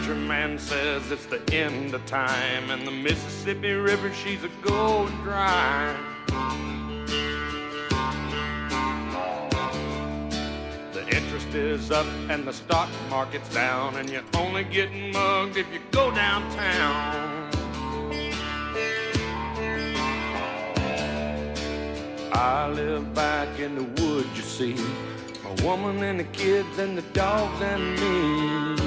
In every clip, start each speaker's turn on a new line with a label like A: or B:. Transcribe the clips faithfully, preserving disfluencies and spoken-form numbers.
A: country man says it's the end of time, and the Mississippi River, she's a going dry. The interest is up and the stock market's down, and you're only getting mugged if you go downtown. I live back in the woods, you see, a woman and the kids and the dogs and me.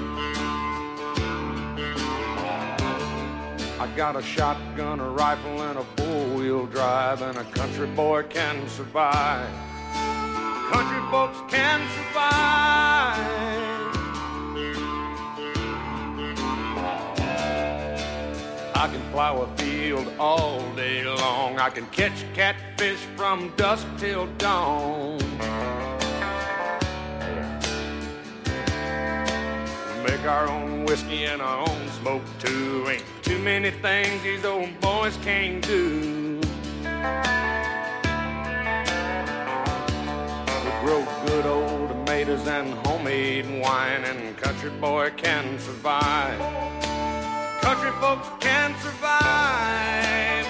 A: I got a shotgun, a rifle, and a four-wheel drive, and a country boy can survive. Country folks can survive. I can plow a field all day long. I can catch catfish from dusk till dawn. Make our own whiskey and our own smoke too. Ain't too many things these old boys can't do. We grow good old tomatoes and homemade wine, and country boy can survive. Country folks can survive.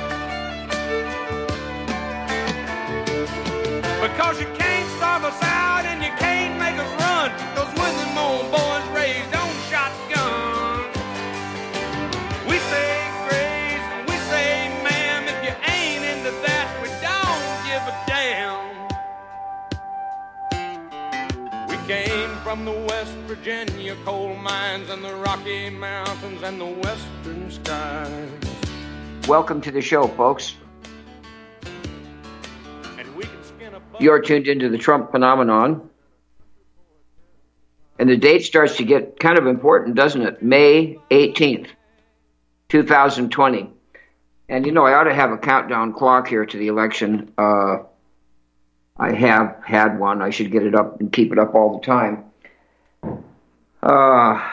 A: Because you can't starve us out and you can't make us run. Those when them old boys raised on shotgun. We say grace and we say ma'am. If you ain't into that, we don't give a damn. We came from the West Virginia coal mines and the Rocky Mountains and the western skies.
B: Welcome to the show, folks. You're tuned into the Trump phenomenon. And the date starts to get kind of important, doesn't it? May eighteenth, twenty twenty. And, you know, I ought to have a countdown clock here to the election. Uh, I have had one. I should get it up and keep it up all the time. Uh,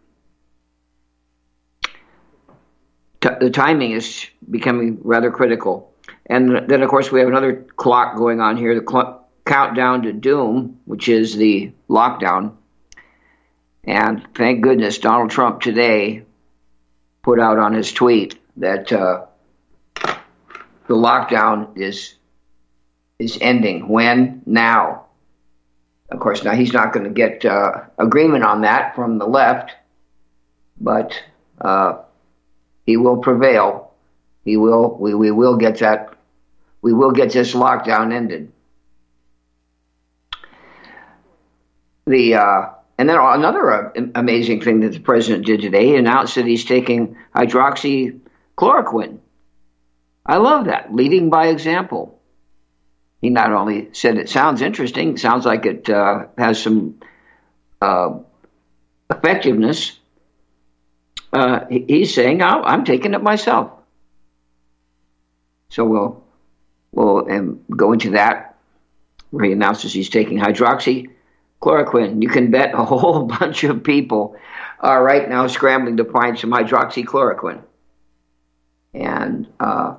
B: t- the timing is becoming rather critical. And then, of course, we have another clock going on here, the cl- countdown to doom, which is the lockdown. And thank goodness Donald Trump today put out on his tweet that uh, the lockdown is is ending. When? Now. Of course, now he's not going to get uh, agreement on that from the left, but uh, he will prevail. He will. We, we will get that. We will get this lockdown ended. The uh, and then another uh, amazing thing that the president did today, he announced that he's taking hydroxychloroquine. I love that, leading by example. He not only said it sounds interesting, sounds like it uh, has some uh, effectiveness. Uh, he's saying, oh, I'm taking it myself. So we'll we'll um, go into that, where he announces he's taking hydroxychloroquine. You can bet a whole bunch of people are right now scrambling to find some hydroxychloroquine, and uh,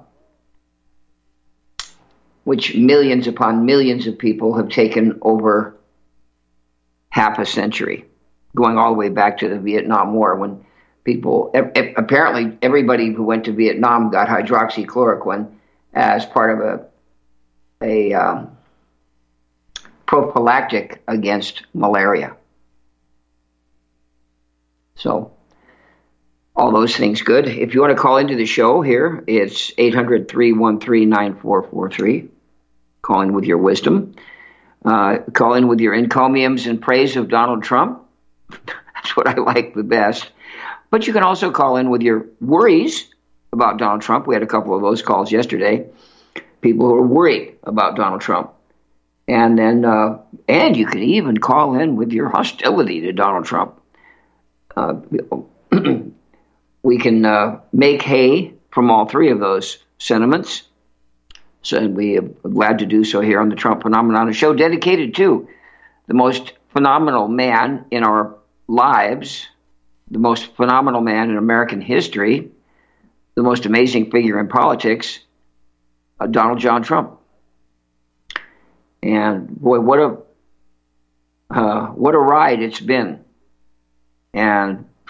B: which millions upon millions of people have taken over half a century, going all the way back to the Vietnam War, when people, apparently everybody who went to Vietnam got hydroxychloroquine as part of a a um, prophylactic against malaria. So all those things good. If you want to call into the show here, it's eight hundred, three one three, nine four four three. Call in with your wisdom. Uh, call in with your encomiums and praise of Donald Trump. That's what I like the best. But you can also call in with your worries about Donald Trump. We had a couple of those calls yesterday. People who are worried about Donald Trump. And then, uh, and you can even call in with your hostility to Donald Trump. Uh, we can uh, make hay from all three of those sentiments. So we are glad to do so here on the Trump Phenomenon, a show dedicated to the most phenomenal man in our lives, the most phenomenal man in American history, the most amazing figure in politics, uh, Donald John Trump. And boy, what a uh, what a ride it's been. And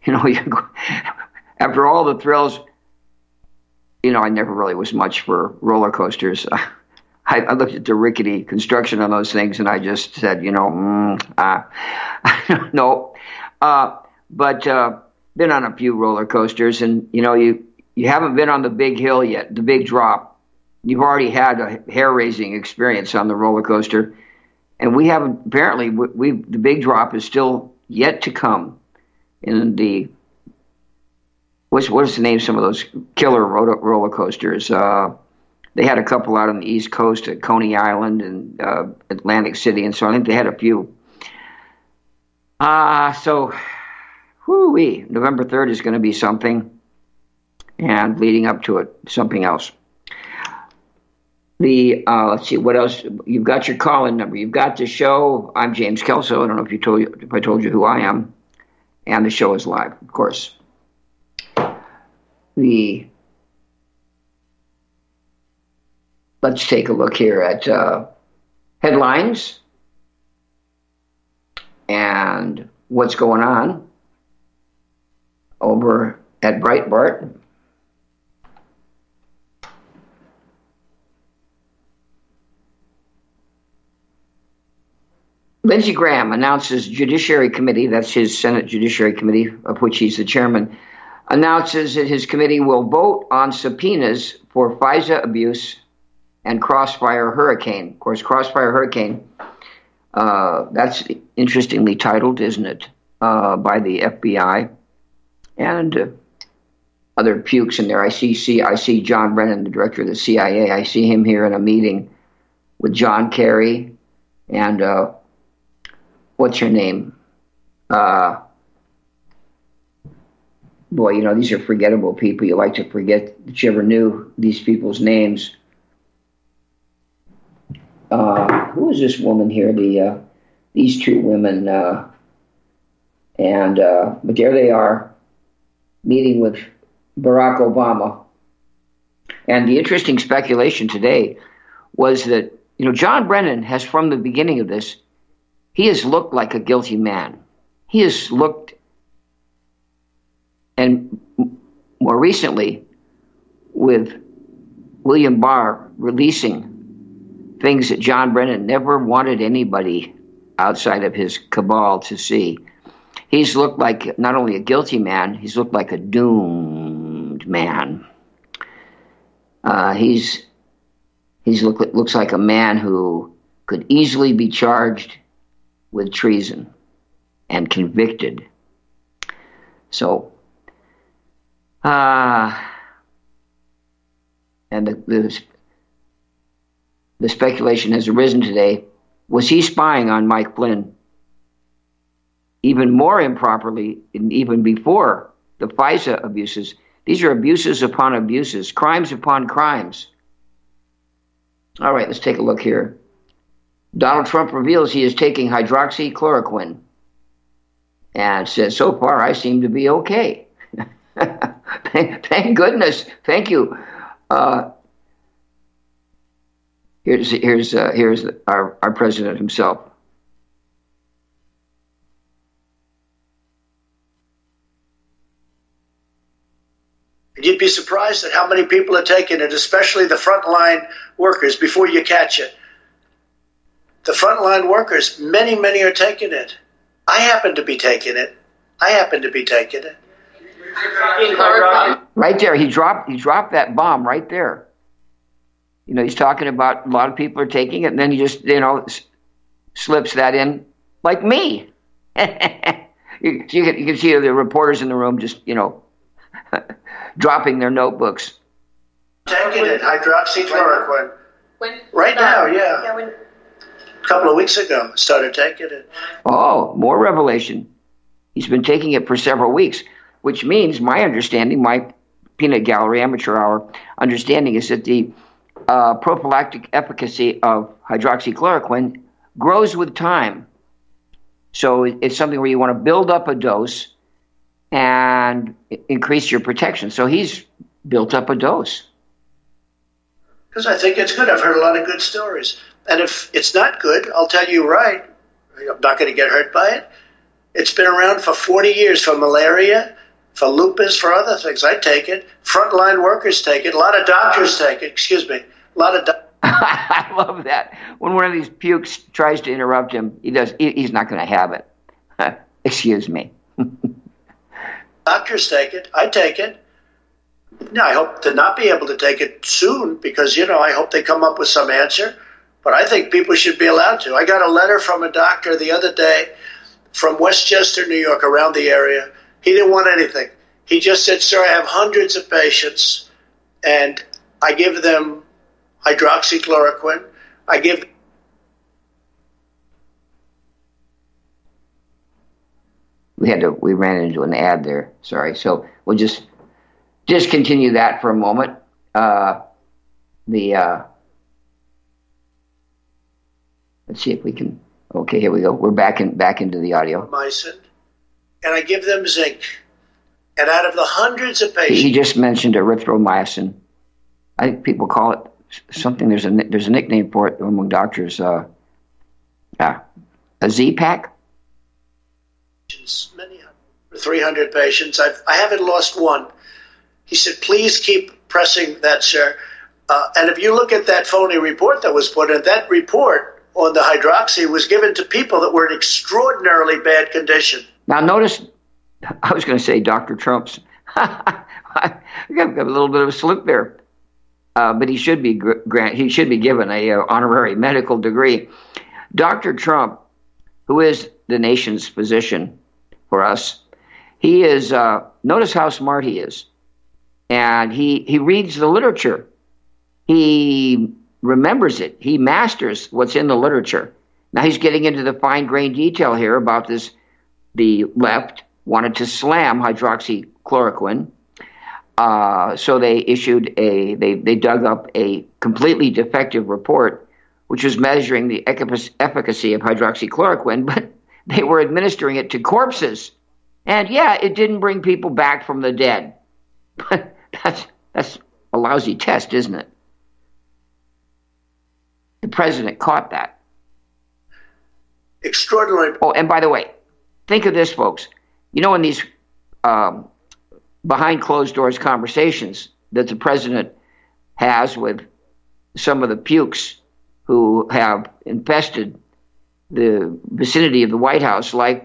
B: You know, you go, after all the thrills, you know, I never really was much for roller coasters. I, I looked at the rickety construction on those things, and I just said, you know, mm, uh, no. Uh, but uh, been on a few roller coasters, and you know, you you haven't been on the big hill yet, the big drop. You've already had a hair-raising experience on the roller coaster, and we haven't. Apparently, we, we the big drop is still yet to come. In the what's what's the name of some of those killer roller, roller coasters? Uh, they had a couple out on the East Coast at Coney Island and uh, Atlantic City, and so I think they had a few. Uh, so, whoo-wee, November third is going to be something, and leading up to it, something else. The uh, let's see, what else? You've got your call-in number. You've got the show. I'm James Kelso. I don't know if you told you, if I told you who I am. And the show is live, of course. The let's take a look here at uh, headlines and what's going on over at Breitbart. Lindsey Graham announces Judiciary Committee, that's his Senate Judiciary Committee, of which he's the chairman, announces that his committee will vote on subpoenas for FISA abuse and Crossfire Hurricane. Of course, Crossfire Hurricane, uh, that's interestingly titled, isn't it, uh, by the F B I and uh, other pukes in there. I see, see, I see John Brennan, the director of the C I A. I see him here in a meeting with John Kerry and uh, what's her name? Uh, boy, you know, these are forgettable people. You like to forget that you ever knew these people's names. Uh, who is this woman here? The uh, these two women, uh, and uh, but there they are, meeting with Barack Obama. And the interesting speculation today was that, you know, John Brennan has, from the beginning of this, he has looked like a guilty man. He has looked, and more recently, with William Barr releasing things that John Brennan never wanted anybody outside of his cabal to see. He's looked like not only a guilty man, he's looked like a doomed man. Uh, he's he's look, looks like a man who could easily be charged with treason and convicted. So, uh, and the, the the speculation has arisen today, was he spying on Mike Flynn even more improperly, even before the FISA abuses? These are abuses upon abuses, crimes upon crimes. All right, let's take a look here. Donald Trump reveals he is taking hydroxychloroquine and says, so far I seem to be okay. thank, thank goodness. Thank you. Uh, here's here's uh, here's our, our president himself.
C: You'd be surprised at how many people are taking it, especially the frontline workers, before you catch it. The frontline workers, many, many are taking it. I happen to be taking it. I happen to be taking it.
B: Right there, he dropped he dropped that bomb right there. You know, he's talking about a lot of people are taking it, and then he just, you know, s- slips that in, like me. you, you, can, you can see the reporters in the room just, you know, dropping their notebooks.
C: Taking it, hydroxychloroquine.
D: When,
C: right now, yeah.
D: yeah when,
C: A couple of weeks ago, started taking it.
B: Oh, more revelation. He's been taking it for several weeks, which means my understanding, my peanut gallery amateur hour understanding, is that the uh, prophylactic efficacy of hydroxychloroquine grows with time. So it's something where you want to build up a dose and increase your protection. So he's built up a dose.
C: Because I think it's good. I've heard a lot of good stories. And if it's not good, I'll tell you right. I'm not going to get hurt by it. It's been around for forty years for malaria, for lupus, for other things. I take it. Frontline workers take it. A lot of doctors take it. Excuse me. A lot of doctors.
B: I love that. When one of these pukes tries to interrupt him, he does. He, he's not going to have it. Excuse me.
C: Doctors take it. I take it. Now, I hope to not be able to take it soon because, you know, I hope they come up with some answer. But I think people should be allowed to. I got a letter from a doctor the other day from Westchester, New York, around the area. He didn't want anything. He just said, sir, I have hundreds of patients, and I give them hydroxychloroquine. I give
B: We had to. We ran into an ad there. Sorry. So we'll just just continue that for a moment. Uh, the uh, let's see if we can. Okay, here we go. We're back in back into the audio.
C: Mycin, and I give them zinc. And out of the hundreds of patients,
B: he just mentioned erythromycin. I think people call it something. There's a there's a nickname for it among doctors. Uh, yeah, a Z-Pack.
C: Many three hundred patients. I've, I haven't lost one. He said, please keep pressing that, sir. Uh, and if you look at that phony report that was put in, that report on the hydroxy was given to people that were in extraordinarily bad condition.
B: Now, notice, I was going to say Doctor Trump's. I got a little bit of a slip there. Uh, but he should be grant, he should be given a uh, honorary medical degree. Doctor Trump, who is the nation's physician for us, he is. Uh, notice how smart he is, and he he reads the literature. He remembers it. He masters what's in the literature. Now he's getting into the fine-grained detail here about this. The left wanted to slam hydroxychloroquine. Uh, so they issued a, they, they dug up a completely defective report, which was measuring the efficacy of hydroxychloroquine, but they were administering it to corpses. And yeah, it didn't bring people back from the dead. But that's, that's a lousy test, isn't it? The president caught that.
C: Extraordinary.
B: Oh, and by the way, think of this, folks. You know, in these um, behind closed doors conversations that the president has with some of the pukes who have infested the vicinity of the White House, like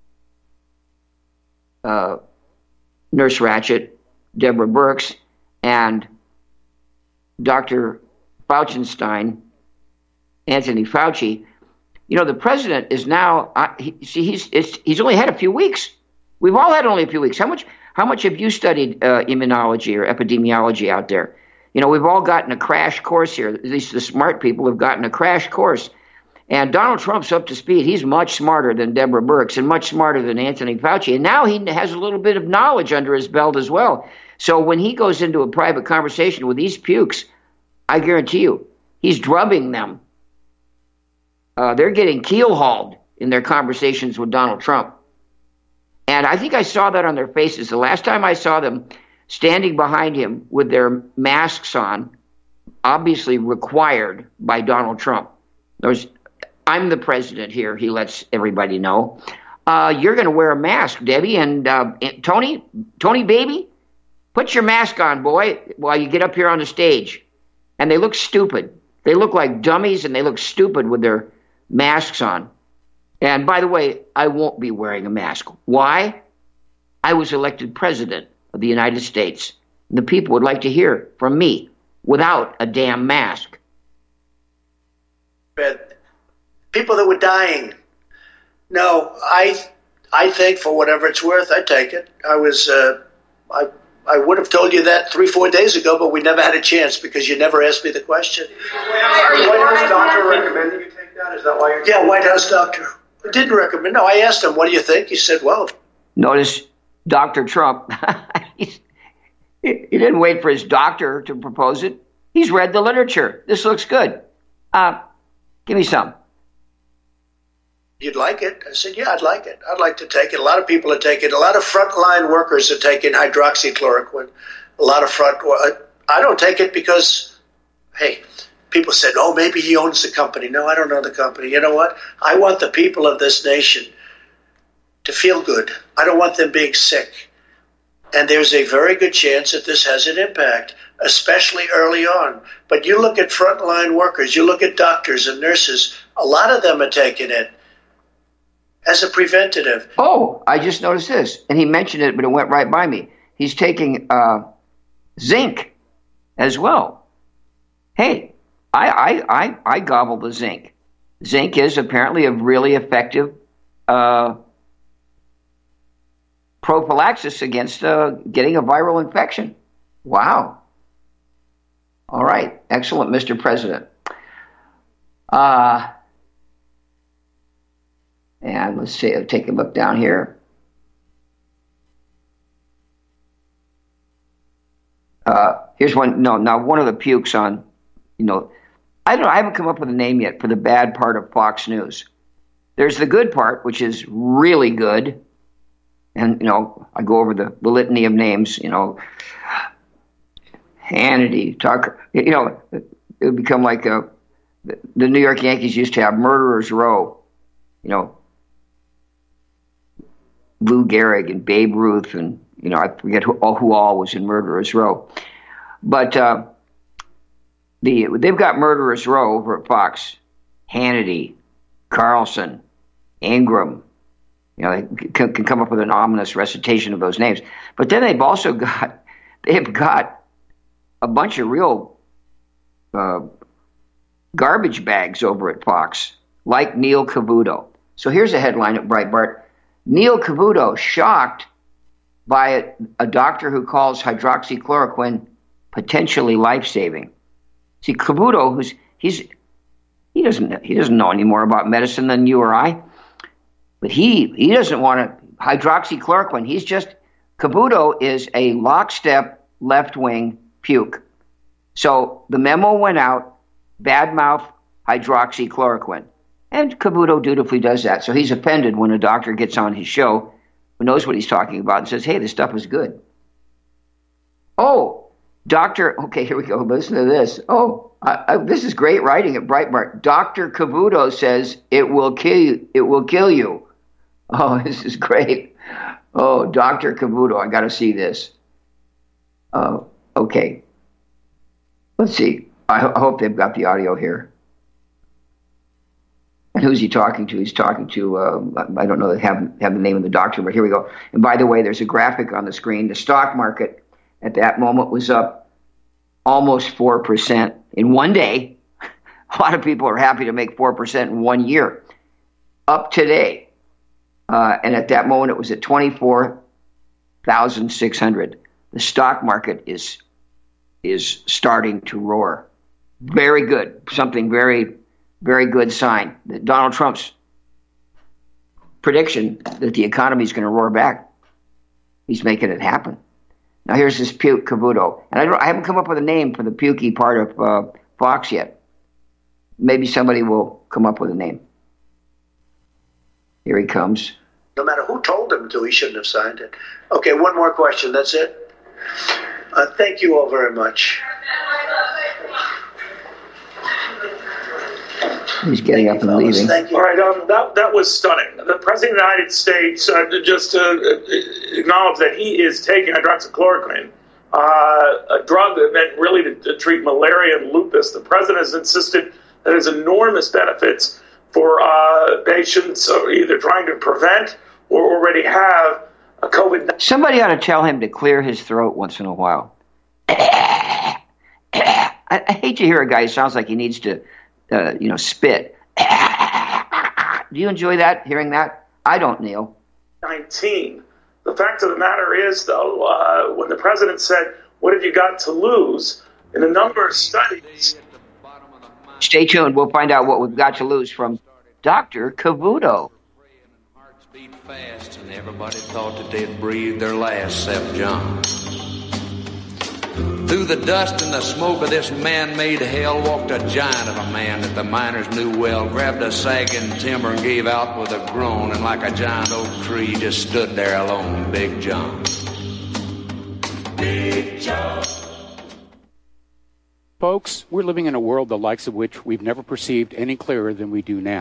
B: uh, Nurse Ratched, Deborah Birx, and Doctor Faucienstein, Anthony Fauci. You know, the president is now. Uh, he, see, he's it's, he's only had a few weeks. We've all had only a few weeks. How much? How much have you studied uh, immunology or epidemiology out there? You know, we've all gotten a crash course here. At least the smart people have gotten a crash course. And Donald Trump's up to speed. He's much smarter than Deborah Birx and much smarter than Anthony Fauci. And now he has a little bit of knowledge under his belt as well. So when he goes into a private conversation with these pukes, I guarantee you, he's drubbing them. Uh, they're getting keel-hauled in their conversations with Donald Trump. And I think I saw that on their faces. The last time I saw them standing behind him with their masks on, obviously required by Donald Trump. There's, I'm the president here, he lets everybody know. Uh, you're going to wear a mask, Debbie. And, uh, and Tony, Tony baby, put your mask on, boy, while you get up here on the stage. And they look stupid. They look like dummies, and they look stupid with their masks on. And by the way, I won't be wearing a mask. Why? I was elected president of the United States. The people would like to hear from me without a damn mask.
C: But people that were dying. No, I I think for whatever it's worth, I take it. I was uh, I I would have told you that three, four days ago, but we never had a chance because you never asked me the question.
D: White House doctor recommended you take that? Is that why you're
C: Yeah, White House doctor. I didn't recommend. No, I asked him, what do you think? He said, well.
B: Notice Doctor Trump, he didn't wait for his doctor to propose it. He's read the literature. This looks good. Uh, give me some.
C: You'd like it? I said, yeah, I'd like it. I'd like to take it. A lot of people are taking it. A lot of frontline workers are taking hydroxychloroquine. A lot of front. I don't take it because, hey, people said, oh, maybe he owns the company. No, I don't own the company. You know what? I want the people of this nation to feel good. I don't want them being sick. And there's a very good chance that this has an impact, especially early on. But you look at frontline workers, you look at doctors and nurses, a lot of them are taking it as a preventative.
B: Oh, I just noticed this. And he mentioned it, but it went right by me. He's taking uh, zinc as well. Hey, I, I, I, I gobble the zinc. Zinc is apparently a really effective uh, prophylaxis against uh, getting a viral infection. Wow. All right. Excellent, Mister President. Uh, and let's see, I'll take a look down here. Uh, here's one. No, now one of the pukes on, you know, I don't know, I haven't come up with a name yet for the bad part of Fox News. There's the good part, which is really good. And, you know, I go over the, the litany of names, you know, Hannity, Tucker, you know, it would become like a, the New York Yankees used to have Murderers Row, you know, Lou Gehrig and Babe Ruth and, you know, I forget who, who all was in Murderers Row. But uh, the they've got Murderers Row over at Fox. Hannity, Carlson, Ingram. You know, they can, can come up with an ominous recitation of those names. But then they've also got, they've got a bunch of real uh, garbage bags over at Fox, like Neil Cavuto. So here's a headline at Breitbart. Neil Cavuto shocked by a, a doctor who calls hydroxychloroquine potentially life-saving. See, Cavuto, who's he's he doesn't he doesn't know any more about medicine than you or I, but he he doesn't want to hydroxychloroquine. He's just Cavuto is a lockstep left-wing puke. So the memo went out, badmouth hydroxychloroquine, and Cavuto dutifully does that. So he's offended when a doctor gets on his show who knows what he's talking about and says, hey, this stuff is good. Oh, Doctor, okay, here we go. Listen to this. Oh, I, I, this is great writing at Breitbart. Doctor Cavuto says it will kill you. It will kill you. Oh, this is great. Oh, Doctor Cavuto, I got to see this. Uh, okay. Let's see. I, ho- I hope they've got the audio here. And who's he talking to? He's talking to, uh, I don't know, they have, have the name of the doctor, but here we go. And by the way, there's a graphic on the screen. The stock market at that moment was up almost four percent in one day. A lot of people are happy to make four percent in one year. Up today. Uh, and at that moment, it was at twenty-four thousand six hundred. The stock market is, is starting to roar. Very good. Something very... Very good sign that Donald Trump's prediction that the economy is going to roar back, he's making it happen. Now here's this puke Cavuto, and I, don't, I haven't come up with a name for the pukey part of uh, Fox yet. Maybe somebody will come up with a name. Here he comes.
C: No matter who told him to, he shouldn't have signed it. Okay, one more question. That's it. Uh, thank you all very much.
B: He's getting up and leaving.
E: All right, um, that that was stunning. The President of the United States, uh, just to uh, acknowledge that he is taking hydroxychloroquine, uh, a drug that meant really to, to treat malaria and lupus. The President has insisted that it has enormous benefits for uh, patients either trying to prevent or already have a COVID nineteen.
B: Somebody ought to tell him to clear his throat once in a while. I, I hate to hear a guy who sounds like he needs to Uh, you know, spit. Do you enjoy that, hearing that? I don't, Neil.
E: nineteen. The fact of the matter is, though, uh, when the president said, what have you got to lose? In a number of studies.
B: Stay tuned. We'll find out what we've got to lose from Doctor Cavuto.
F: Hearts beat fast, and everybody thought that they'd breathed their last, except John. Through the dust and the smoke of this man-made hell walked a giant of a man that the miners knew well, grabbed a sagging timber and gave out with a groan, and like a giant oak tree just stood there alone, Big John. Big John.
G: Folks, we're living in a world the likes of which we've never perceived any clearer than we do now.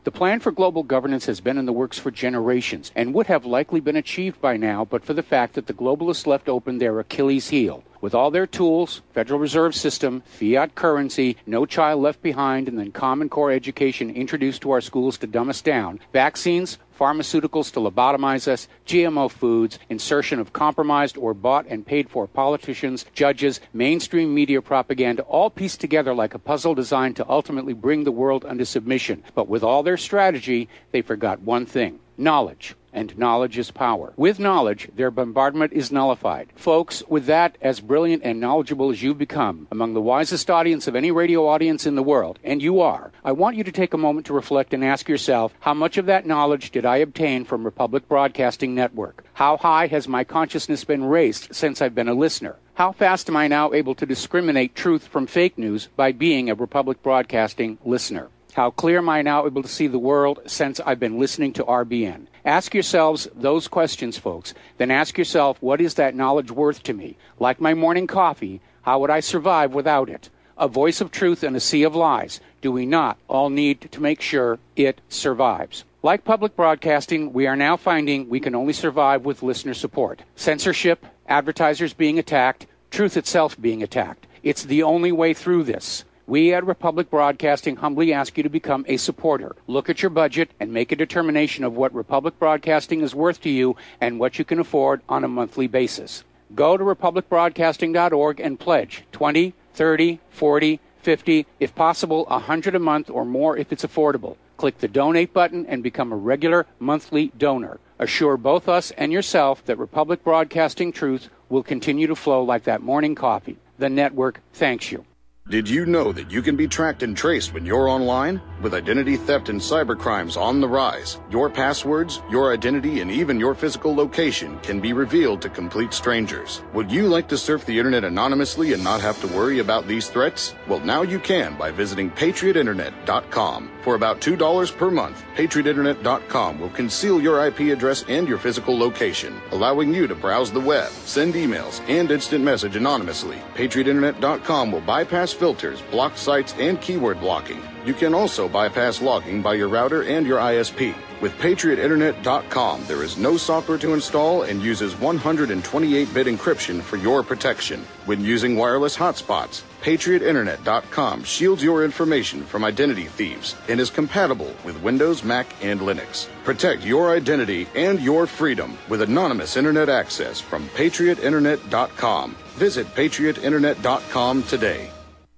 G: The plan for global governance has been in the works for generations and would have likely been achieved by now but for the fact that the globalists left open their Achilles heel. With all their tools, Federal Reserve System, fiat currency, no child left behind, and then Common Core education introduced to our schools to dumb us down, vaccines, pharmaceuticals to lobotomize us, G M O foods, insertion of compromised or bought and paid for politicians, judges, mainstream media propaganda, all pieced together like a puzzle designed to ultimately bring the world under submission. But with all their strategy, they forgot one thing: knowledge. And knowledge is power. With knowledge, their bombardment is nullified. Folks, with that, as brilliant and knowledgeable as you've become, among the wisest audience of any radio audience in the world, and you are, I want you to take a moment to reflect and ask yourself, how much of that knowledge did I obtain from Republic Broadcasting Network? How high has my consciousness been raised since I've been a listener? How fast am I now able to discriminate truth from fake news by being a Republic Broadcasting listener? How clear am I now able to see the world since I've been listening to R B N? Ask yourselves those questions, folks. Then ask yourself, what is that knowledge worth to me? Like my morning coffee, how would I survive without it? A voice of truth in a sea of lies. Do we not all need to make sure it survives? Like public broadcasting, we are now finding we can only survive with listener support. Censorship, advertisers being attacked, truth itself being attacked. It's the only way through this. We at Republic Broadcasting humbly ask you to become a supporter. Look at your budget and make a determination of what Republic Broadcasting is worth to you and what you can afford on a monthly basis. Go to republic broadcasting dot org and pledge twenty, thirty, forty, fifty, if possible one hundred a month or more if it's affordable. Click the donate button and become a regular monthly donor. Assure both us and yourself that Republic Broadcasting truth will continue to flow like that morning coffee. The network thanks you.
H: Did you know that you can be tracked and traced when you're online? With identity theft and cybercrimes on the rise, your passwords, your identity, and even your physical location can be revealed to complete strangers. Would you like to surf the internet anonymously and not have to worry about these threats? Well, now you can by visiting patriot internet dot com. For about two dollars per month, patriot internet dot com will conceal your I P address and your physical location, allowing you to browse the web, send emails, and instant message anonymously. patriot internet dot com will bypass filters, block sites, and keyword blocking. You can also bypass logging by your router and your I S P. With patriot internet dot com, there is no software to install and uses one hundred twenty-eight bit encryption for your protection. When using wireless hotspots, patriot internet dot com shields your information from identity thieves and is compatible with Windows, Mac, and Linux. Protect your identity and your freedom with anonymous internet access from patriot internet dot com. Visit patriot internet dot com today.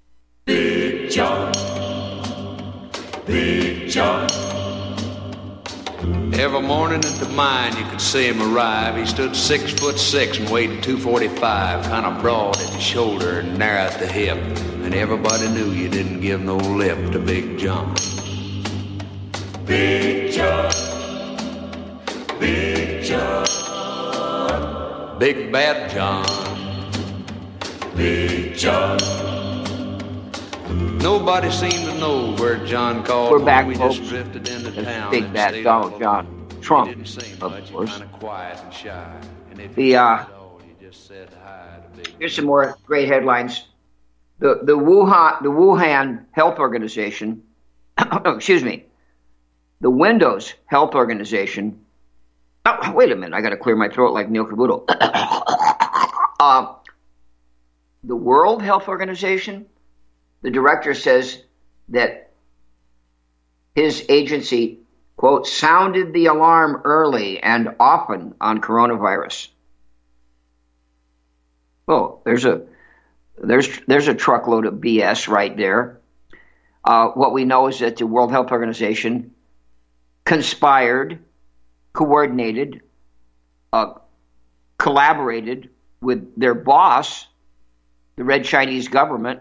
I: Big John. Big John.
F: Every morning at the mine you could see him arrive. He stood six foot six and weighed two forty-five, kind of broad at the shoulder and narrow at the hip. And everybody knew you didn't give no lip to Big John.
I: Big John. Big John.
F: Big Bad John.
I: Big John.
F: Nobody seemed to know where John called.
B: We're back,
F: we
B: folks.
F: just drifted into
B: That's
F: town.
B: Big Bad Donald John Trump,
F: He didn't seem
B: of
F: much.
B: course.
F: Kind of quiet and shy. And if
B: The,
F: he
B: uh,
F: did at all, he just said hi to Big
B: Here's some more great headlines. The the Wuhan the Wuhan Health Organization, oh, excuse me, the Windows Health Organization. Oh, wait a minute, I got to clear my throat like Neil Cavuto. uh, the World Health Organization. The director says that his agency, quote, sounded the alarm early and often on coronavirus. Well, there's a there's there's a truckload of B S right there. Uh, what we know is that the World Health Organization conspired, coordinated, uh, collaborated with their boss, the Red Chinese government,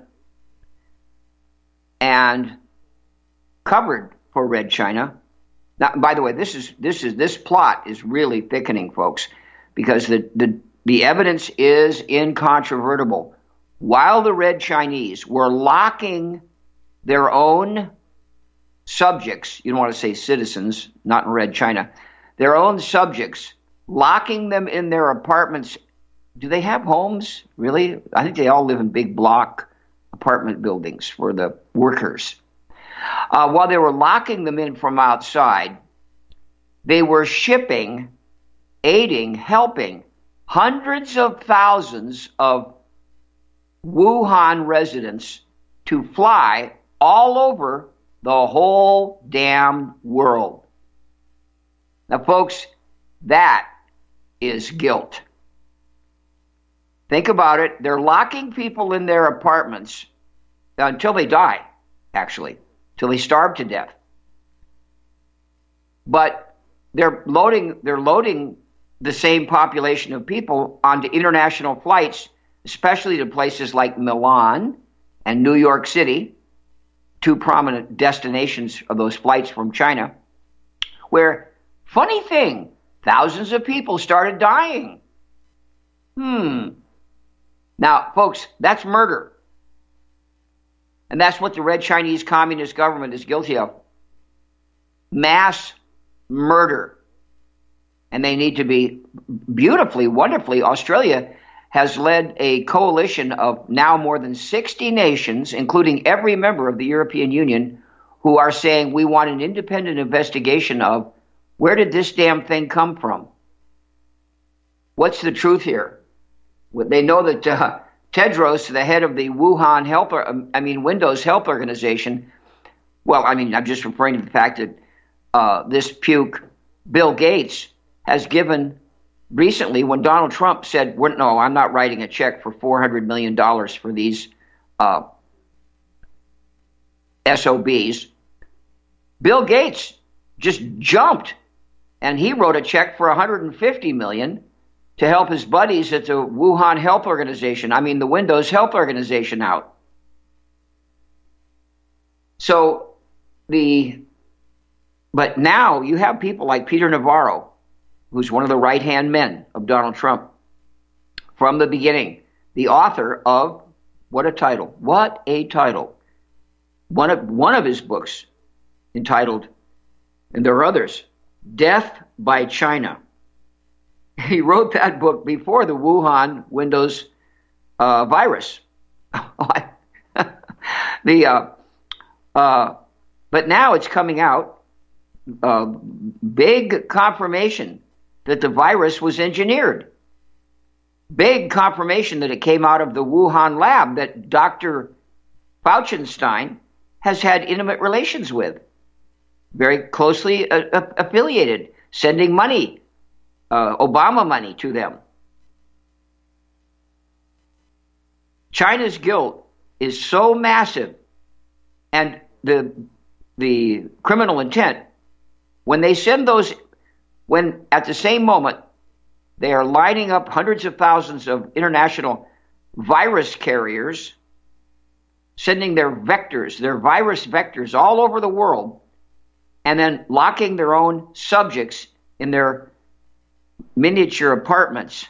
B: and covered for Red China. Now, by the way, this is this is this plot is really thickening, folks, because the the, the evidence is incontrovertible. While the Red Chinese were locking their own subjects, you don't want to say citizens, not in Red China, their own subjects, locking them in their apartments. Do they have homes? Really? I think they all live in big block apartment buildings for the workers. Uh, uh, while they were locking them in from outside, they were shipping, aiding, helping hundreds of thousands of Wuhan residents to fly all over the whole damn world. Now, folks, that is guilt. Think about it. They're locking people in their apartments until they die, actually, till they starve to death. But they're loading, they're loading the same population of people onto international flights, especially to places like Milan and New York City, two prominent destinations of those flights from China, where, funny thing, thousands of people started dying. Hmm. Now, folks, that's murder. And that's what the Red Chinese Communist government is guilty of. Mass murder. And they need to be beautifully, wonderfully, Australia has led a coalition of now more than sixty nations, including every member of the European Union, who are saying we want an independent investigation of where did this damn thing come from? What's the truth here? They know that uh, Tedros, the head of the Wuhan Health, I mean Windows Health Organization, well, I mean, I'm just referring to the fact that uh, this puke, Bill Gates, has given recently, when Donald Trump said, no, I'm not writing a check for four hundred million dollars for these uh, S O Bs, Bill Gates just jumped and he wrote a check for one hundred fifty million dollars to help his buddies at the Wuhan Health Organization, I mean the Windows Health Organization out. So the, but now you have people like Peter Navarro, who's one of the right-hand men of Donald Trump from the beginning, the author of, what a title, what a title. One of, one of his books entitled, and there are others, Death by China. He wrote that book before the Wuhan Windows uh, virus. the uh, uh, but now it's coming out, uh, big confirmation that the virus was engineered. Big confirmation that it came out of the Wuhan lab that Doctor Faucienstein has had intimate relations with, very closely uh, affiliated, sending money, uh, Obama money to them. China's guilt is so massive, and the the criminal intent, when they send those, when at the same moment they are lining up hundreds of thousands of international virus carriers, sending their vectors, their virus vectors all over the world, and then locking their own subjects in their miniature apartments.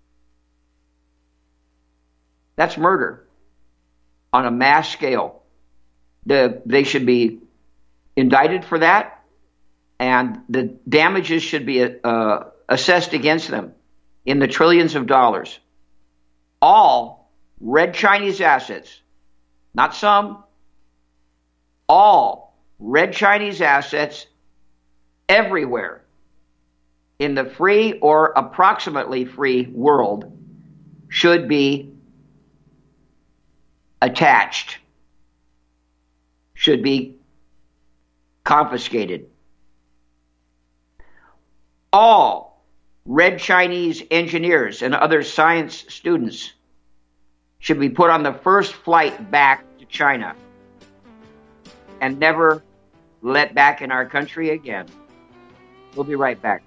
B: That's murder on a mass scale. The, they should be indicted for that, and the damages should be uh, assessed against them in the trillions of dollars. All Red Chinese assets, not some, all Red Chinese assets everywhere in the free or approximately free world should be attached, should be confiscated. All Red Chinese engineers and other science students should be put on the first flight back to China and never let back in our country again. We'll be right back.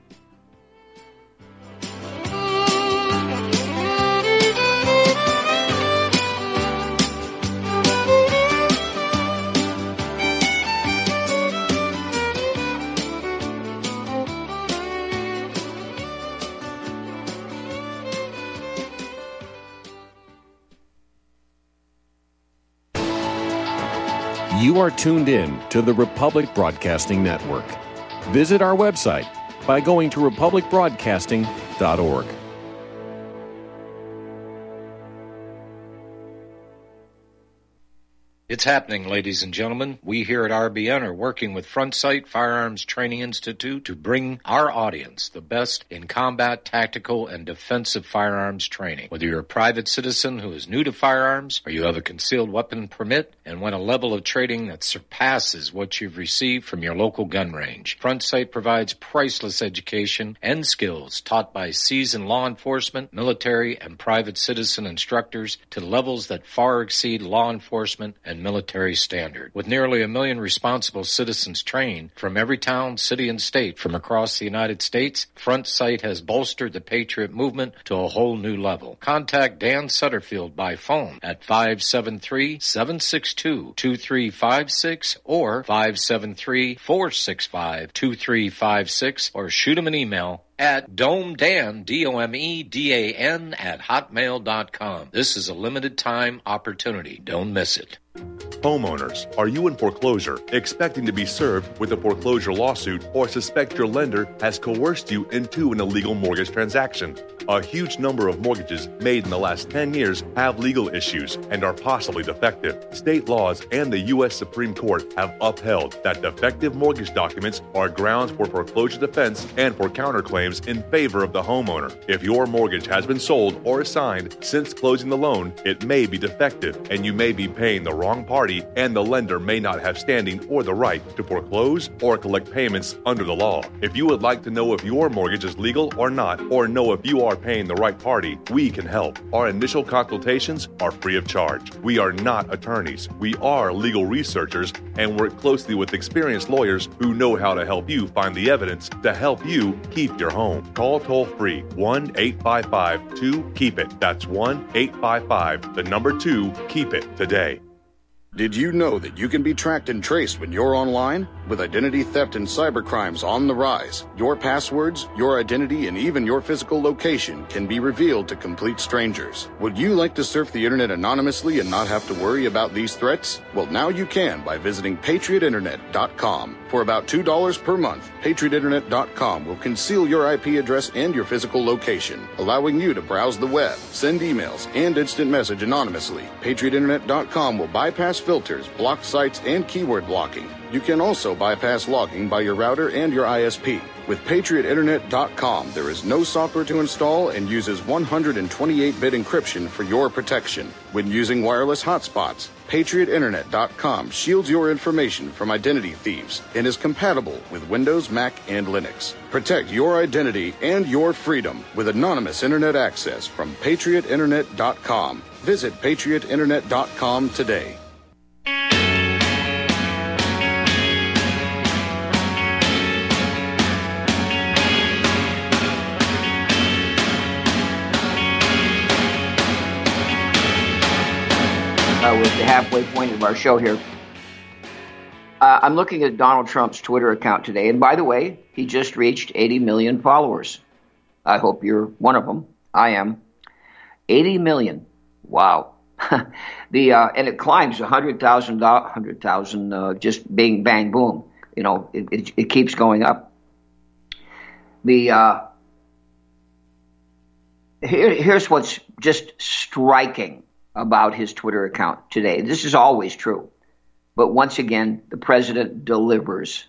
J: You are tuned in to the Republic Broadcasting Network. Visit our website by going to republic broadcasting dot org.
K: It's happening, ladies and gentlemen. We here at R B N are working with Front Sight Firearms Training Institute to bring our audience the best in combat, tactical, and defensive firearms training. Whether you're a private citizen who is new to firearms, or you have a concealed weapon permit and want a level of training that surpasses what you've received from your local gun range, Front Sight provides priceless education and skills taught by seasoned law enforcement, military, and private citizen instructors to levels that far exceed law enforcement and military standard. With nearly a million responsible citizens trained from every town, city, and state from across the United States, Front Sight has bolstered the Patriot movement to a whole new level. Contact Dan Sutterfield by phone at five seven three, seven six two, two three five six or five seven three, four six five, two three five six or shoot him an email at domedan, D O M E D A N, at hotmail dot com. This is a limited time opportunity. Don't miss it.
L: Homeowners, are you in foreclosure, expecting to be served with a foreclosure lawsuit, or suspect your lender has coerced you into an illegal mortgage transaction? A huge number of mortgages made in the last ten years have legal issues and are possibly defective. State laws and the U S Supreme Court have upheld that defective mortgage documents are grounds for foreclosure defense and for counterclaims in favor of the homeowner. If your mortgage has been sold or assigned since closing the loan, it may be defective and you may be paying the wrong party, and the lender may not have standing or the right to foreclose or collect payments under the law. If you would like to know if your mortgage is legal or not, or know if you are paying the right party, we can help. Our initial consultations are free of charge. We are not attorneys. We are legal researchers and work closely with experienced lawyers who know how to help you find the evidence to help you keep your home. Call toll free one eight five five two keep it. That's one eight five five, the number two, keep it today.
H: Did you know that you can be tracked and traced when you're online? With identity theft and cybercrimes on the rise, your passwords, your identity, and even your physical location can be revealed to complete strangers. Would you like to surf the internet anonymously and not have to worry about these threats? Well, now you can by visiting patriot internet dot com. For about two dollars per month, patriot internet dot com will conceal your I P address and your physical location, allowing you to browse the web, send emails, and instant message anonymously. patriot internet dot com will bypass filters, block sites, and keyword blocking. You can also bypass logging by your router and your I S P. With patriot internet dot com, there is no software to install and uses one hundred twenty-eight bit encryption for your protection. When using wireless hotspots, patriot internet dot com shields your information from identity thieves and is compatible with Windows, Mac, and Linux. Protect your identity and your freedom with anonymous internet access from patriot internet dot com. Visit patriot internet dot com today.
B: Uh, we're at the halfway point of our show here. Uh, I'm looking at Donald Trump's Twitter account today, and by the way, he just reached eighty million followers. I hope you're one of them. I am. eighty million. Wow. the uh, and it climbs one hundred thousand, one hundred thousand uh, just bing, bang, boom. You know, it, it, it keeps going up. The uh, here, here's what's just striking about his Twitter account today. This is always true. But once again, the president delivers.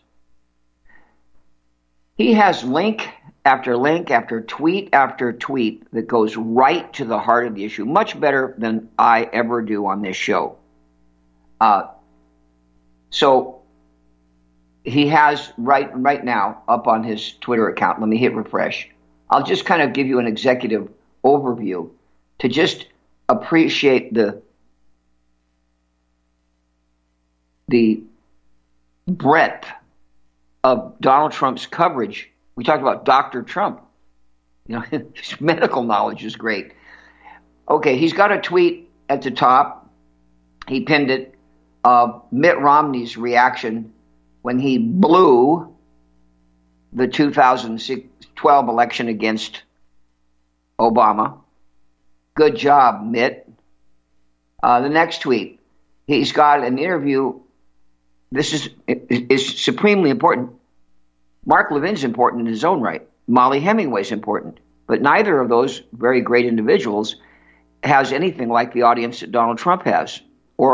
B: He has link after link after tweet after tweet that goes right to the heart of the issue, much better than I ever do on this show. Uh, so he has right, right now up on his Twitter account, let me hit refresh. I'll just kind of give you an executive overview to just appreciate the the breadth of Donald Trump's coverage. We talked about Doctor Trump. You know, his medical knowledge is great. Okay, he's got a tweet at the top. He pinned it of Mitt Romney's reaction when he blew the two thousand twelve election against Obama. Good job, Mitt. Uh, the next tweet, he's got an interview. This is is supremely important. Mark Levin's important in his own right. Molly Hemingway's important. But neither of those very great individuals has anything like the audience that Donald Trump has, or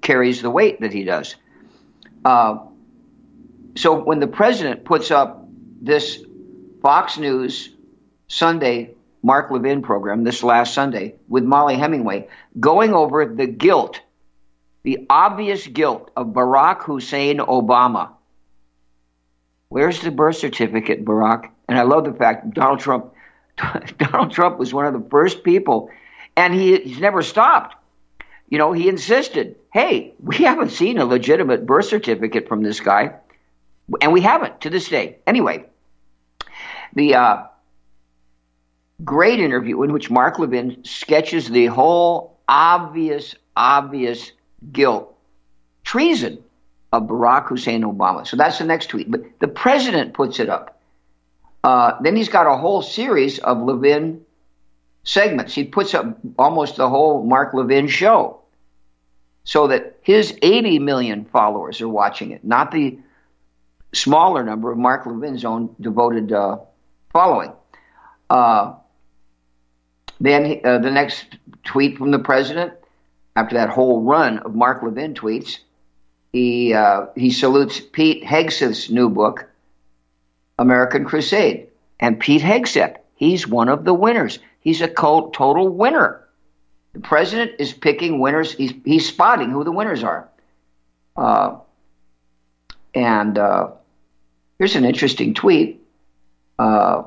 B: carries the weight that he does. Uh, so when the president puts up this Fox News Sunday Mark Levin program this last Sunday with Molly Hemingway, going over the guilt, the obvious guilt of Barack Hussein Obama. Where's the birth certificate, Barack? And I love the fact Donald Trump, Donald Trump was one of the first people, and he, he's never stopped. You know, he insisted, hey, we haven't seen a legitimate birth certificate from this guy. And we haven't to this day. Anyway, the uh, great interview in which Mark Levin sketches the whole obvious, obvious guilt, treason of Barack Hussein Obama. So that's the next tweet. But the president puts it up. Uh, then he's got a whole series of Levin segments. He puts up almost the whole Mark Levin show so that his eighty million followers are watching it, not the smaller number of Mark Levin's own devoted uh, following. Uh, then uh, the next tweet from the president, after that whole run of Mark Levin tweets, he uh, he salutes Pete Hegseth's new book, American Crusade. And Pete Hegseth, he's one of the winners. He's a total winner. The president is picking winners. He's, he's spotting who the winners are. Uh, and uh, here's an interesting tweet. Uh,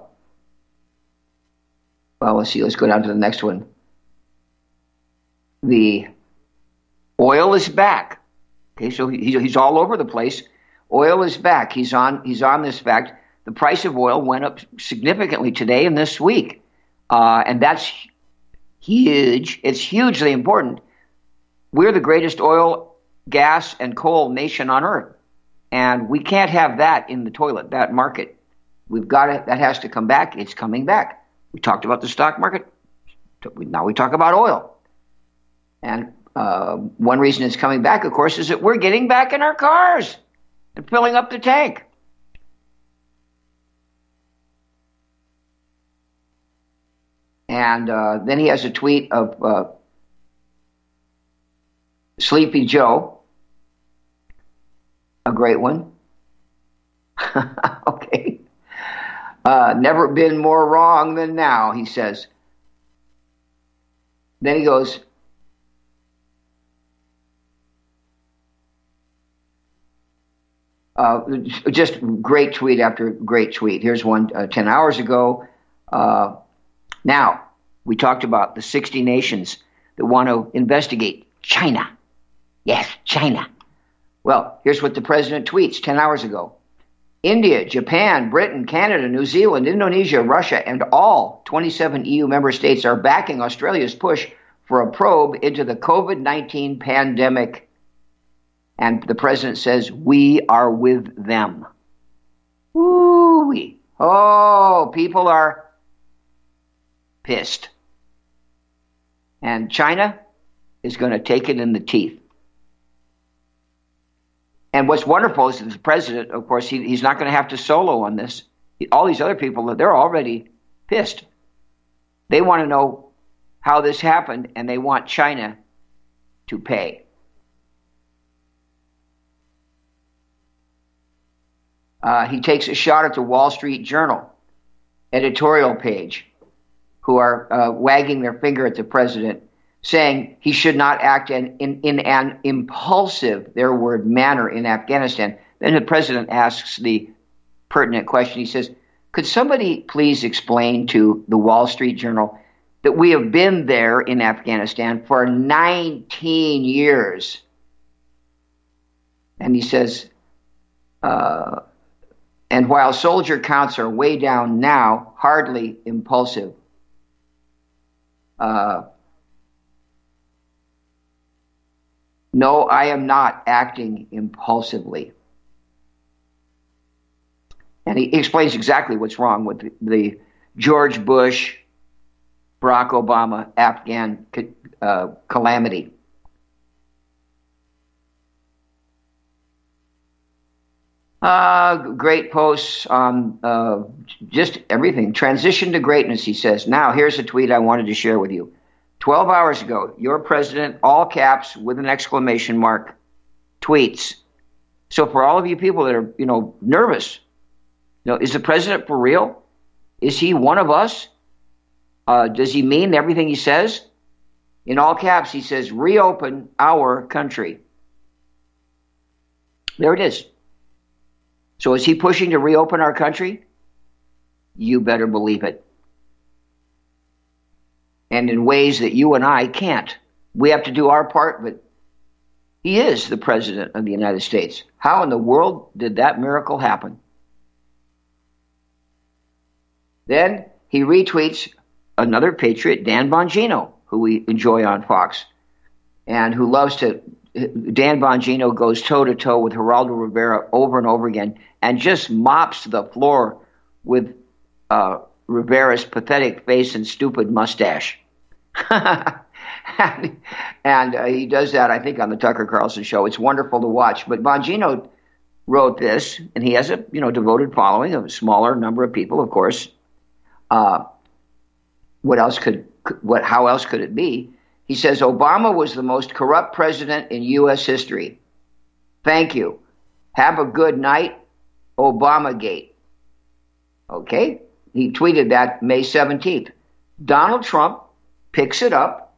B: well, let's see. Let's go down to the next one. The oil is back. Okay, so he, he's all over the place. Oil is back. He's on. He's on this fact. The price of oil went up significantly today and this week, uh, and that's huge. It's hugely important. We're the greatest oil, gas, and coal nation on earth, and we can't have that in the toilet. That market, we've got it. That has to come back. It's coming back. We talked about the stock market. Now we talk about oil, and uh, one reason it's coming back, of course, is that we're getting back in our cars and filling up the tank. And uh, then he has a tweet of uh, Sleepy Joe, a great one. Okay. Uh, never been more wrong than now, he says. Then he goes, uh, just great tweet after great tweet. Here's one uh, ten hours ago. Uh, Now, we talked about the sixty nations that want to investigate China. Yes, China. Well, here's what the president tweets ten hours ago. India, Japan, Britain, Canada, New Zealand, Indonesia, Russia, and all twenty-seven E U member states are backing Australia's push for a probe into the COVID nineteen pandemic. And the president says, we are with them. Woo-wee. Oh, people are pissed. And China is going to take it in the teeth. And what's wonderful is that the president, of course, he, he's not going to have to solo on this. He, all these other people, they're already pissed. They want to know how this happened, and they want China to pay. Uh, he takes a shot at the Wall Street Journal editorial page, who are uh, wagging their finger at the president, saying he should not act in, in, in an impulsive, their word, manner in Afghanistan. Then the president asks the pertinent question. He says, could somebody please explain to the Wall Street Journal that we have been there in Afghanistan for nineteen years? And he says, uh, and while soldier counts are way down now, hardly impulsive. Uh, no, I am not acting impulsively. And he explains exactly what's wrong with the, the George Bush, Barack Obama Afghan uh, calamity. Uh, great posts on uh, just everything. Transition to greatness, he says. Now, here's a tweet I wanted to share with you. twelve hours ago, your president, all caps with an exclamation mark, tweets. So for all of you people that are, you know, nervous, you know, is the president for real? Is he one of us? Uh, does he mean everything he says? In all caps, he says, reopen our country. There it is. So is he pushing to reopen our country? You better believe it. And in ways that you and I can't. We have to do our part, but he is the president of the United States. How in the world did that miracle happen? Then he retweets another patriot, Dan Bongino, who we enjoy on Fox, and who loves to, Dan Bongino goes toe-to-toe with Geraldo Rivera over and over again and just mops the floor with uh, Rivera's pathetic face and stupid mustache. and and uh, he does that, I think, on the Tucker Carlson show. It's wonderful to watch. But Bongino wrote this, and he has a you know devoted following, a smaller number of people, of course. Uh, what else could what? How else could it be? He says Obama was the most corrupt president in U S history. Thank you. Have a good night, Obamagate. Okay, he tweeted that May seventeenth. Donald Trump picks it up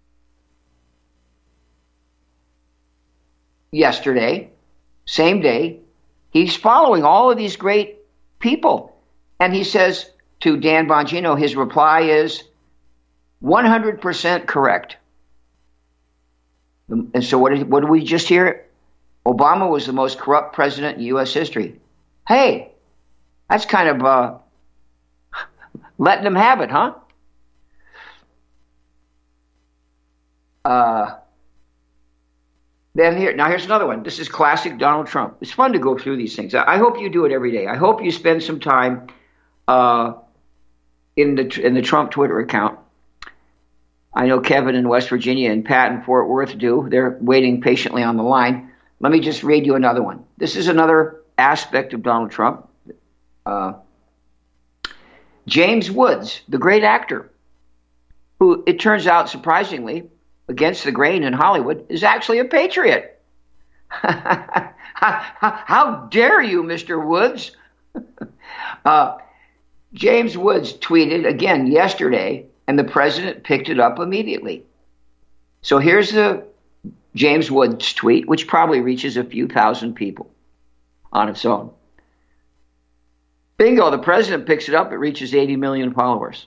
B: yesterday, same day. He's following all of these great people. And he says to Dan Bongino, his reply is one hundred percent correct. And so what did, what did we just hear? Obama was the most corrupt president in U S history. Hey, that's kind of uh, letting him have it, huh? Uh, then here, now here's another one. This is classic Donald Trump. It's fun to go through these things. I, I hope you do it every day. I hope you spend some time uh, in the in the Trump Twitter account. I know Kevin in West Virginia and Pat in Fort Worth do. They're waiting patiently on the line. Let me just read you another one. This is another aspect of Donald Trump. Uh, James Woods, the great actor, who it turns out surprisingly, against the grain in Hollywood, is actually a patriot. how, how dare you, Mister Woods? uh, James Woods tweeted again yesterday, and the president picked it up immediately. So here's the James Woods tweet, which probably reaches a few thousand people on its own. Bingo, the president picks it up, it reaches eighty million followers.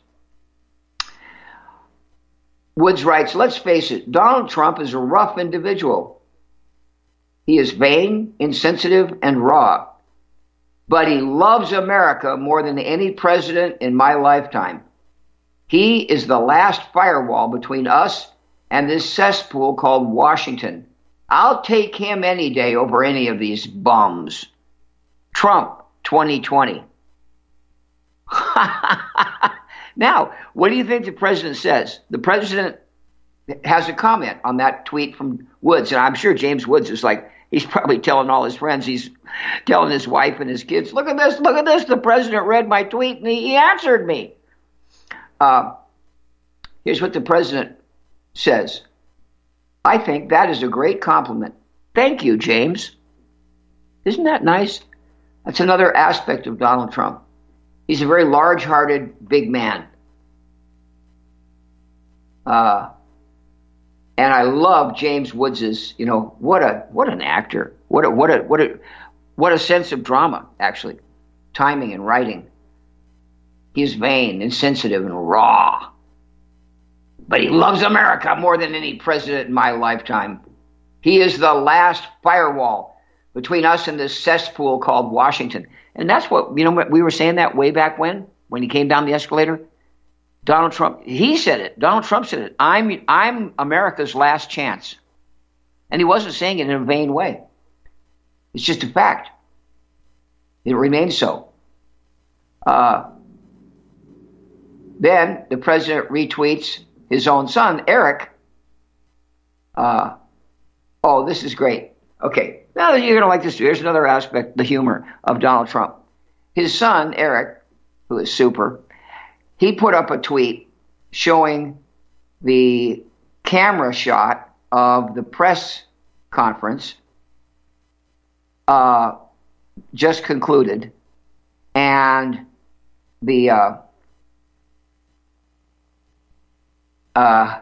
B: Woods writes, let's face it, Donald Trump is a rough individual. He is vain, insensitive, and raw. But he loves America more than any president in my lifetime. He is the last firewall between us and this cesspool called Washington. I'll take him any day over any of these bums. Trump twenty twenty. Now, what do you think the president says? The president has a comment on that tweet from Woods, and I'm sure James Woods is like, he's probably telling all his friends, he's telling his wife and his kids, look at this, look at this, the president read my tweet and he, he answered me. Uh, here's what the president says. I think that is a great compliment. Thank you, James. Isn't that nice? That's another aspect of Donald Trump. He's a very large-hearted, big man. Uh, and I love James Woods's, you know, what a what an actor. What a what a what a what a sense of drama, actually. Timing and writing. He's vain, insensitive, and raw. But he loves America more than any president in my lifetime. He is the last firewall between us and this cesspool called Washington. And that's what, you know, we were saying that way back when, when he came down the escalator. Donald Trump, he said it. Donald Trump said it. I'm, I'm America's last chance. And he wasn't saying it in a vain way. It's just a fact. It remains so. Uh, then the president retweets his own son, Eric. Uh, oh, this is great. Okay. Now you're going to like this too. Here's another aspect, the humor of Donald Trump. His son, Eric, who is super, he put up a tweet showing the camera shot of the press conference uh, just concluded, and the uh, uh,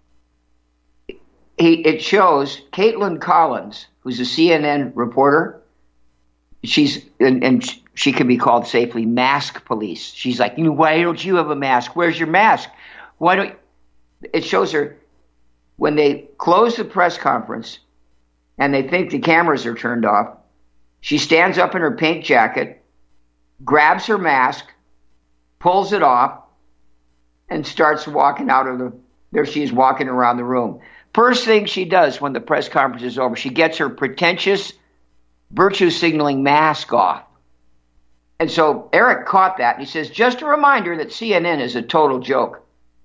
B: he, it shows Caitlin Collins, who's a C N N reporter. She's and, and she can be called safely mask police. She's like, you know, why don't you have a mask? Where's your mask? Why don't? It shows her when they close the press conference and they think the cameras are turned off. She stands up in her pink jacket, grabs her mask, pulls it off, and starts walking out of the. There she is walking around the room. First thing she does when the press conference is over, she gets her pretentious virtue signaling mask off. And so Eric caught that, and he says, just a reminder that C N N is a total joke.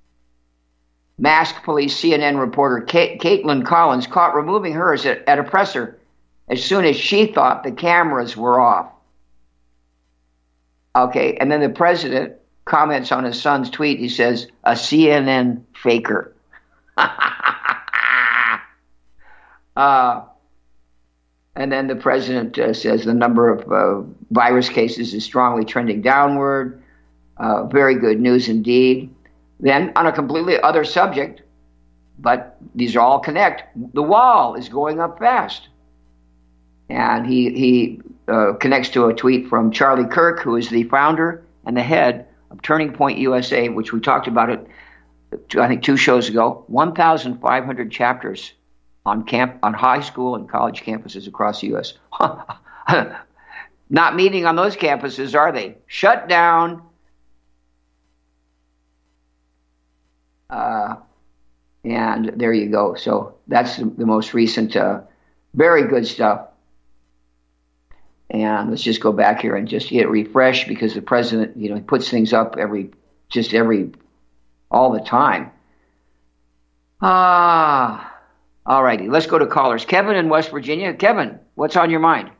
B: Mask police C N N reporter Kate, Caitlin Collins caught removing hers at, at a presser as soon as she thought the cameras were off. Okay, and then the president comments on his son's tweet. He says, a C N N faker. uh, and then the president uh, says the number of uh, virus cases is strongly trending downward. Uh, very good news indeed. Then, on a completely other subject, but these all connect, the wall is going up fast. And he, he uh, connects to a tweet from Charlie Kirk, who is the founder and the head of Turning Point U S A, which we talked about it, I think, two shows ago. one thousand five hundred chapters on camp on high school and college campuses across the U S Not meeting on those campuses, are they? Shut down. Uh, and there you go. So that's the, the most recent, uh, very good stuff. And let's just go back here and just hit refresh, because the president, you know, he puts things up every, just every, all the time. Ah, all righty. Let's go to callers. Kevin in West Virginia. Kevin, what's on your mind?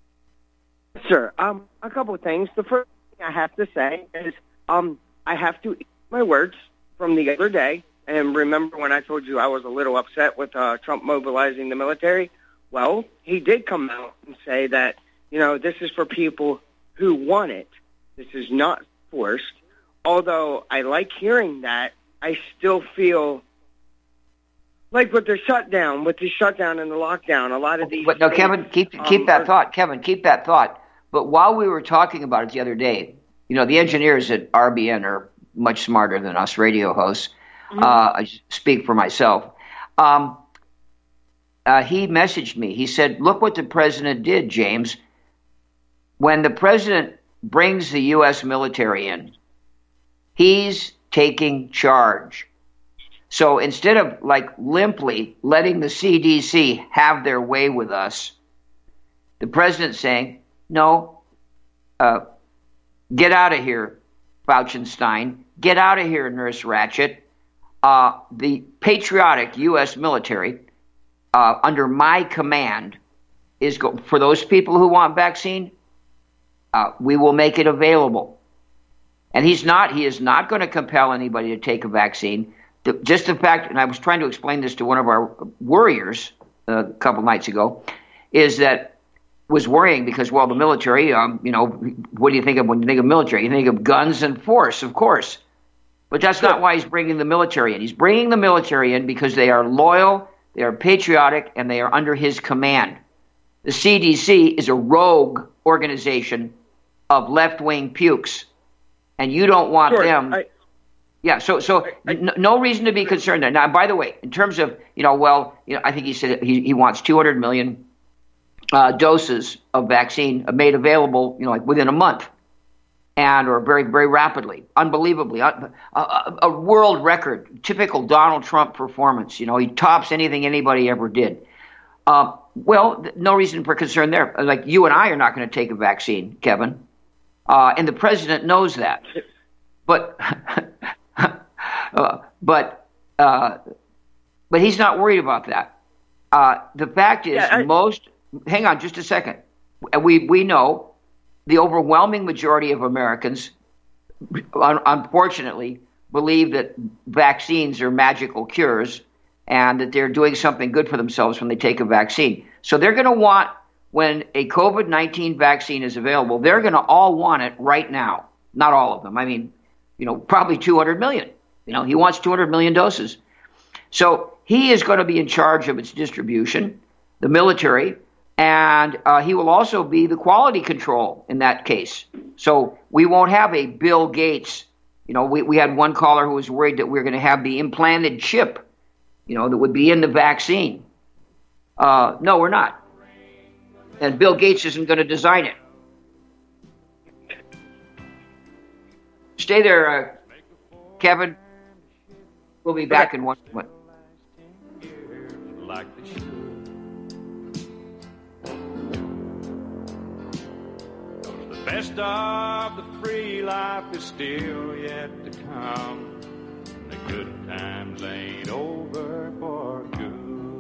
M: Sir, um, a couple of things. The first thing I have to say is um, I have to eat my words from the other day. And remember when I told you I was a little upset with uh, Trump mobilizing the military? Well, he did come out and say that, you know, this is for people who want it. This is not forced. Although I like hearing that, I still feel like with the shutdown, with the shutdown and the lockdown, a lot of these...
B: But no,
M: states,
B: Kevin, keep keep
M: um,
B: that
M: are,
B: thought. Kevin, keep that thought. But while we were talking about it the other day, you know, the engineers at R B N are much smarter than us radio hosts. Mm-hmm. Uh, I speak for myself. Um, uh, he messaged me. He said, look what the president did, James. When the president brings the U S military in, he's taking charge. So instead of like limply letting the C D C have their way with us, the president's saying, no, uh, get out of here, Faucienstein. Get out of here, Nurse Ratched. Uh, the patriotic U S military, uh, under my command, is go- for those people who want vaccine, uh, we will make it available. And he's not, he is not going to compel anybody to take a vaccine. The, just the fact, and I was trying to explain this to one of our warriors uh, a couple nights ago, is that was worrying because, well, the military, um, you know, what do you think of when you think of military? You think of guns and force, of course. But that's sure. not why he's bringing the military in. He's bringing the military in because they are loyal, they are patriotic, and they are under his command. The C D C is a rogue organization of left-wing pukes, and you don't want
M: sure.
B: them. I, yeah, so so I, I, no, no reason to be concerned there. Now, by the way, in terms of, you know, well, you know, I think he said he, he wants two hundred million uh, doses of vaccine made available, you know, like within a month. And or very, very rapidly, unbelievably, a, a, a world record, typical Donald Trump performance. You know, he tops anything anybody ever did. Uh, well, no reason for concern there. Like you and I are not going to take a vaccine, Kevin, uh, and the president knows that. But, uh, but, uh, but he's not worried about that. Uh, the fact is, yeah, I, most. Hang on, just a second. We we know. The overwhelming majority of Americans, un- unfortunately, believe that vaccines are magical cures and that they're doing something good for themselves when they take a vaccine. So they're going to want, when a COVID nineteen vaccine is available, they're going to all want it right now. Not all of them. I mean, you know, probably two hundred million. You know, he wants two hundred million doses. So he is going to be in charge of its distribution, the military, and uh, he will also be the quality control in that case. So we won't have a Bill Gates. You know, we, we had one caller who was worried that we we're going to have the implanted chip, you know, that would be in the vaccine. Uh, no, we're not. And Bill Gates isn't going to design it. Stay there, uh, Kevin. We'll be back in one moment.
I: Like they should. The best of the free life is still yet to come. The good times ain't over for good.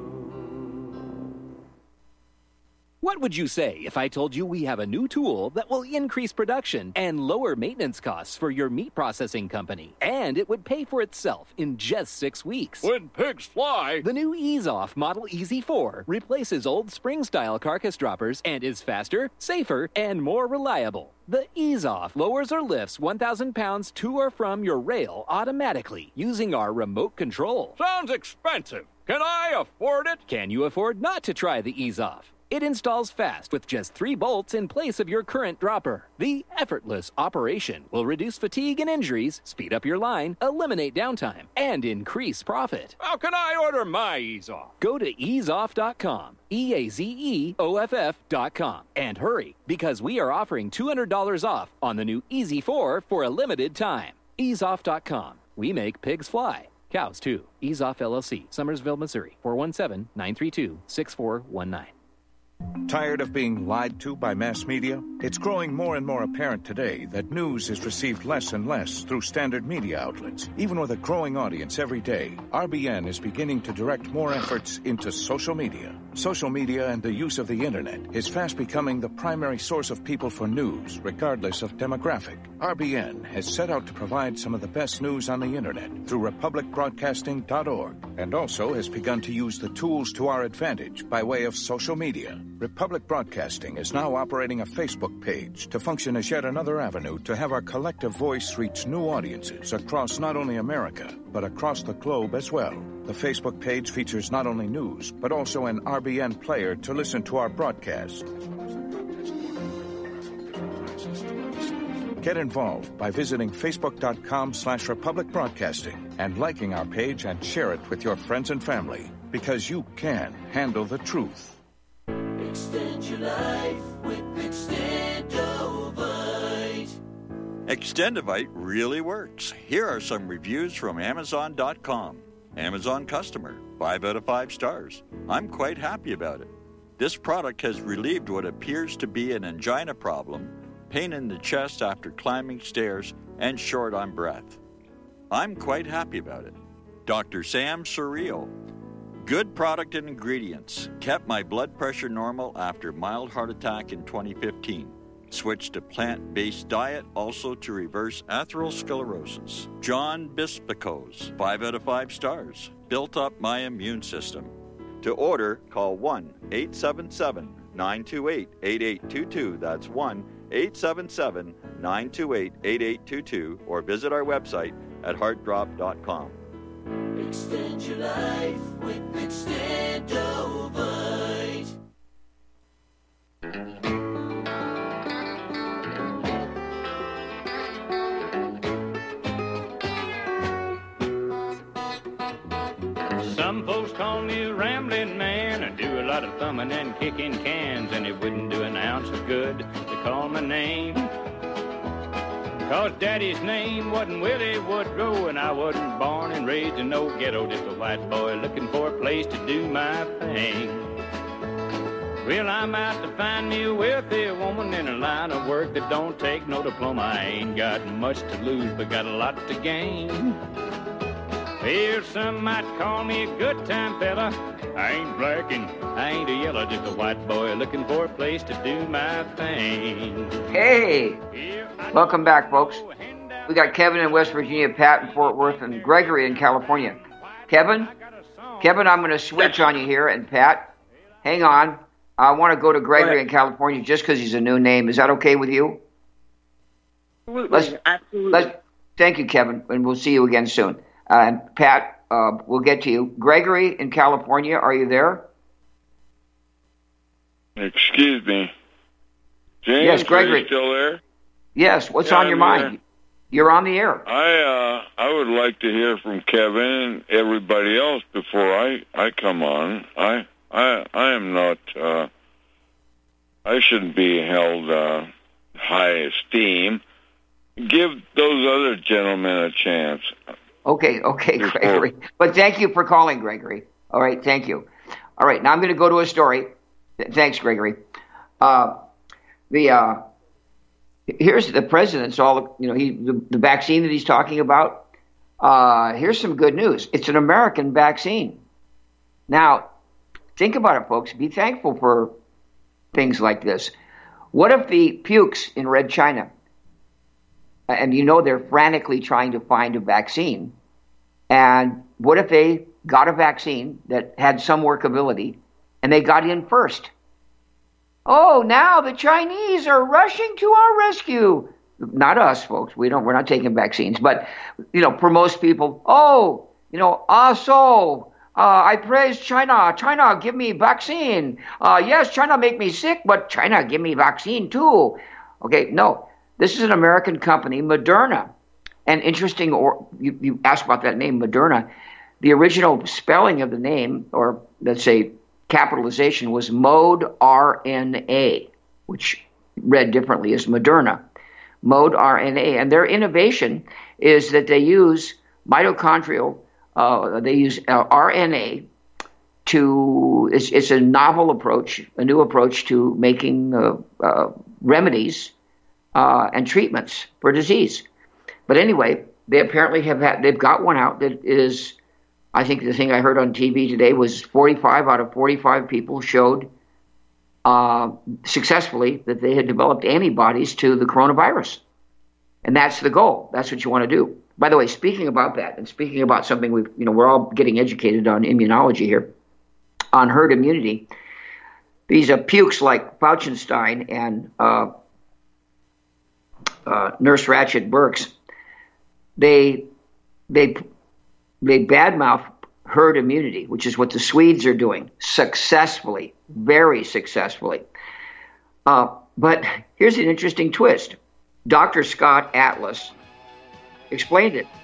N: What would you say if I told you we have a new tool that will increase production and lower maintenance costs for your meat processing company? And it would pay for itself in just six weeks.
J: When pigs fly!
N: The new EaseOff Model E Z four replaces old spring-style carcass droppers and is faster, safer, and more reliable. The EaseOff lowers or lifts one thousand pounds to or from your rail automatically using our remote control.
J: Sounds expensive. Can I afford it?
N: Can you afford not to try the EaseOff? It installs fast with just three bolts in place of your current dropper. The effortless operation will reduce fatigue and injuries, speed up your line, eliminate downtime, and increase profit.
J: How can I order my EaseOff?
N: Go to ease off dot com, E A Z E O F F dot com, and hurry, because we are offering two hundred dollars off on the new E Z four for a limited time. ease off dot com. We make pigs fly. Cows, too. EaseOff L L C, Summersville, Missouri, four one seven, nine three two, six four one nine.
O: Tired of being lied to by mass media? It's growing more and more apparent today that news is received less and less through standard media outlets. Even with a growing audience every day, R B N is beginning to direct more efforts into social media. Social media and the use of the internet is fast becoming the primary source of people for news, regardless of demographic. R B N has set out to provide some of the best news on the internet through republic broadcasting dot org, and also has begun to use the tools to our advantage by way of social media. Republic Broadcasting is now operating a Facebook page to function as yet another avenue to have our collective voice reach new audiences across not only America, but across the globe as well. The Facebook page features not only news, but also an R B N player to listen to our broadcast. Get involved by visiting facebook dot com slash Republic Broadcasting and liking our page and share it with your friends and family, because you can handle the truth.
P: Extend your life with Extendovite. Extendovite really works. Here are some reviews from Amazon dot com. Amazon customer, five out of five stars. I'm quite happy about it. This product has relieved what appears to be an angina problem, pain in the chest after climbing stairs, and short on breath. I'm quite happy about it. Doctor Sam Surreal. Good product and ingredients. Kept my blood pressure normal after mild heart attack in twenty fifteen. Switched to plant-based diet also to reverse atherosclerosis. John Bispicos, five out of five stars. Built up my immune system. To order, call one eight seven seven, nine two eight, eight eight two two. That's one eight seven seven, nine two eight, eight eight two two, or visit our website at heart drop dot com. Extend your life with Extendovite.
I: Some folks call me a rambling man. I do a lot of thumbing and kicking cans, and it wouldn't do an ounce of good to call my name. Cause Daddy's name wasn't Willie Woodrow, and I wasn't born and raised in no ghetto, just a white boy looking for a place to do my thing. Well, I'm out to find me a wealthy woman in a line of work that don't take no diploma. I ain't got much to lose, but got a lot to gain. Well, some might call me a good time fella. I ain't black and I ain't a yellow, just a white boy looking for a place to do my thing.
B: Hey, welcome back, folks. we got Kevin in West Virginia, Pat in Fort Worth, and Gregory in California. Kevin, Kevin, I'm going to switch on you here, and Pat, hang on. I want to go to Gregory in California just because he's a new name. Is that okay with you?
M: Absolutely.
B: Let's,
M: Absolutely.
B: Let's, thank you, Kevin, and we'll see you again soon. Uh, and Pat, uh, we'll get to you. Gregory in California, are you there?
Q: Excuse me. James,
B: yes, Gregory.
Q: Are you still there?
B: Yes, what's
Q: yeah,
B: on your
Q: I'm
B: mind?
Q: Here.
B: You're on the air.
Q: I uh, I would like to hear from Kevin and everybody else before I, I come on. I I I am not. Uh, I shouldn't be held uh, high esteem. Give those other gentlemen a chance.
B: Okay, okay, Gregory. But thank you for calling, Gregory. All right, thank you. All right, now I'm going to go to a story. Thanks, Gregory. Uh, the uh, here's the president's all you know. He the, the vaccine that he's talking about. Uh, here's some good news. It's an American vaccine. Now, think about it, folks. Be thankful for things like this. What if the pukes in Red China? And you know they're frantically trying to find a vaccine. And what if they got a vaccine that had some workability and they got in first? Oh, now the Chinese are rushing to our rescue. Not us, folks. We don't. We're not taking vaccines. But you know, for most people, oh, you know, ah, so uh, I praise China. China, give me vaccine. Uh, yes, China make me sick, but China give me vaccine too. Okay, no. This is an American company, Moderna. And interesting, or you, you asked about that name, Moderna. The original spelling of the name, or let's say capitalization, was Mode R N A, which read differently as Moderna. Mode R N A. And their innovation is that they use mitochondrial, uh, they use uh, R N A to, it's, it's a novel approach, a new approach to making uh, uh, remedies Uh, and treatments for disease. But anyway, they apparently have had, they've got one out that is, I think the thing I heard on T V today was forty-five out of forty-five people showed uh, successfully that they had developed antibodies to the coronavirus. And that's the goal. That's what you want to do. By the way, speaking about that, and speaking about something we've, you know, we're all getting educated on immunology here, on herd immunity. These are pukes like Fauchenstein and uh, Uh, Nurse Ratchet Burks, they they they badmouth herd immunity, which is what the Swedes are doing successfully, very successfully. Uh, but here's an interesting twist. Doctor Scott Atlas explained it.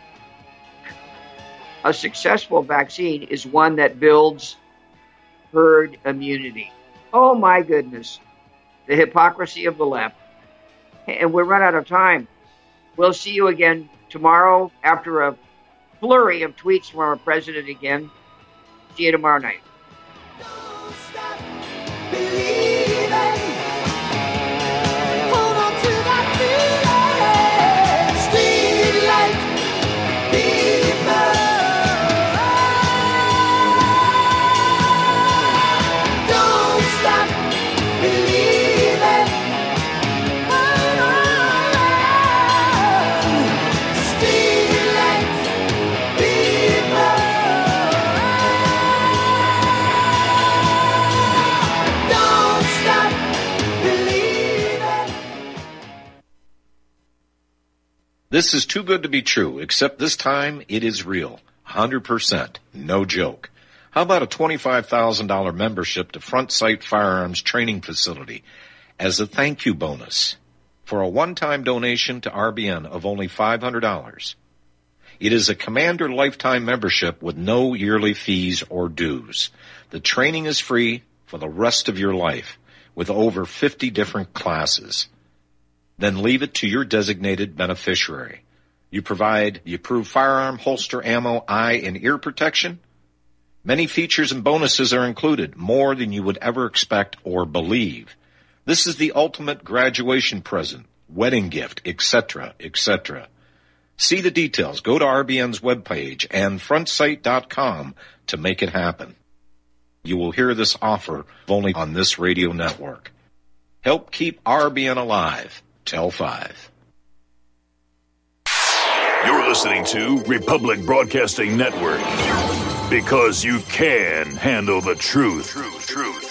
B: A successful vaccine is one that builds herd immunity. Oh my goodness, the hypocrisy of the left. And we're run out of time. We'll see you again tomorrow after a flurry of tweets from our president again. See you tomorrow night.
K: This is too good to be true, except this time it is real. one hundred percent. No joke. How about a twenty-five thousand dollars membership to Front Sight Firearms Training Facility as a thank you bonus for a one-time donation to R B N of only five hundred dollars? It is a Commander lifetime membership with no yearly fees or dues. The training is free for the rest of your life with over fifty different classes. Then leave it to your designated beneficiary. You provide the approved firearm, holster, ammo, eye, and ear protection. Many features and bonuses are included, more than you would ever expect or believe. This is the ultimate graduation present, wedding gift, et cetera, et cetera. See the details. Go to R B N's webpage and front sight dot com to make it happen. You will hear this offer only on this radio network. Help keep R B N alive. Tell five.
R: You're listening to Republic Broadcasting Network. Because you can handle the truth. Truth, truth.